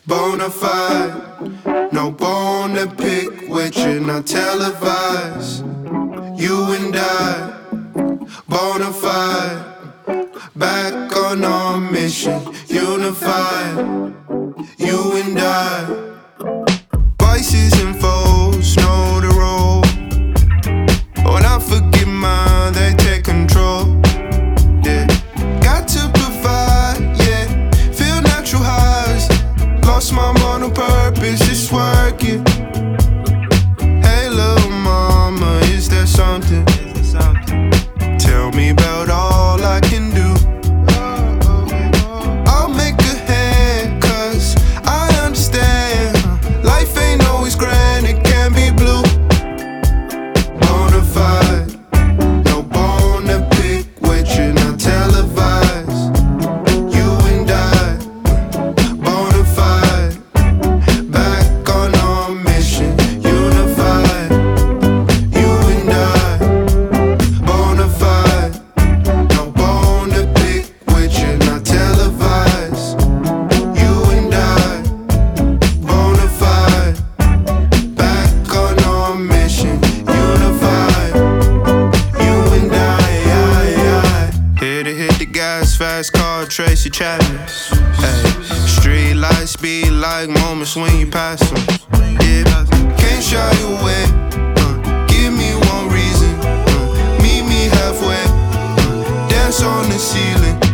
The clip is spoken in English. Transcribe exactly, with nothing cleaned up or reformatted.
Bonafide, no bone to pick with you, not televised. You and I, bonafide, back on our mission, unified. You and I, vices and foes know the role. When I forget mine, they take control. Yeah, got to provide. Yeah, feel natural highs. Lost my mind on purpose, it's working. Hey, little mama, is there something? Tell me about all I can do. I'll make a hand, cause I understand. Life ain't always grand, it can be blue. Bonafide, no bone to pick with you, not televised. You and I, bonafide, back on our mission, unified. You and I, bonafide, no bone to pick with you, not televised. You and I, bonafide, back on our mission, unified. You and I, I, I. Here to hit the gas, fast car, Tracy Chapman. Hey, street lights be like moments when you pass them. Yeah, can't shy away. Uh, give me one reason. Uh, meet me halfway. Uh, dance on the ceiling.